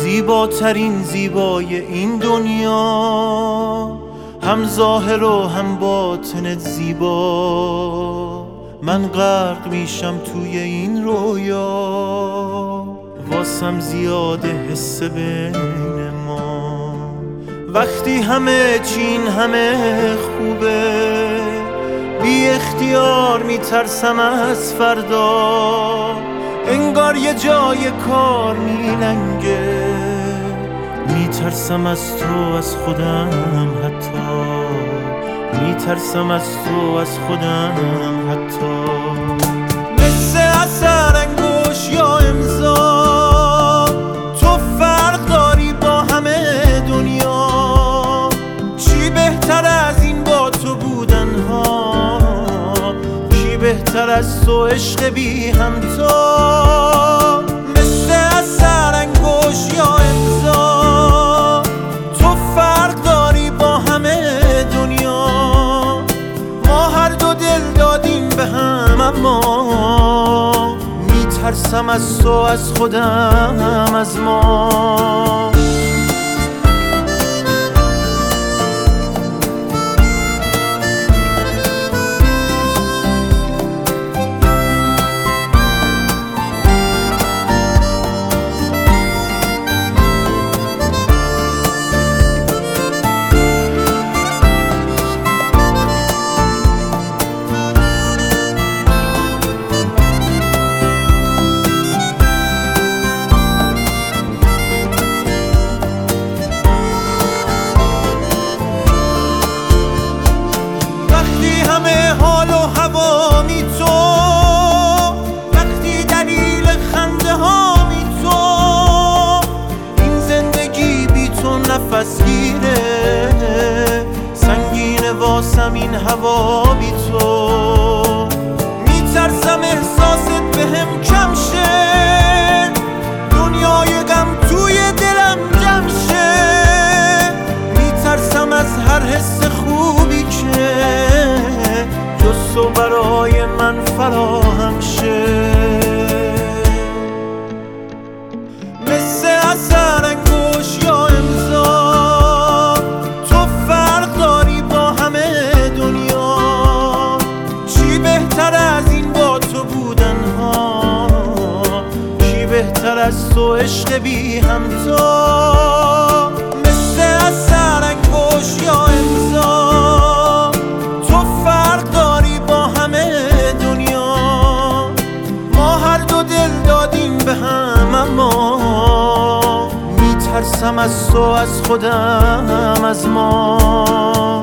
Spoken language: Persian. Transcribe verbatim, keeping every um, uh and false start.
زیباترین زیبای این دنیا، هم ظاهر و هم باطنت زیبا. من غرق میشم توی این رویا، واسم زیاده حس بین ما. وقتی همه چین همه خوبه، بی اختیار میترسم از فردا. انگار یه جای کار میلنگه، میترسم از تو از خودم، حتی میترسم از تو از خودم حتی. مثل اثر انگوش یا امضا، تو فرق داری با همه دنیا. چی بهتر از این با تو بودن ها، چی بهتر از تو عشق بی همتا. مثل اثر انگوش یا امضا، تو فرق داری با همه دنیا. ما هر دو دل دادیم به هم، اما میترسم از تو از خودم از ما. حال و هوامی تو، وقتی دلیل خنده هامی تو. این زندگی بی تو نفس گیره، سنگینه واسم این هوا بی تو. میترسم احساست بهم کم شه، دنیای غم توی دلم جمع شه. میترسم از هر حس خوبی که جز تو برای من فراهم شه. مثل اثر انگوش یا امضا، تو فرق داری با همه دنیا. چی بهتر از این با تو بودن ها، چی بهتر از تو عشق بی همتا. مثل اثر انگوش یا امضا، تو فرق داری با همه دنیا. ما هر دو دل دادیم به هم، اما میترسم از تو از خودم از ما.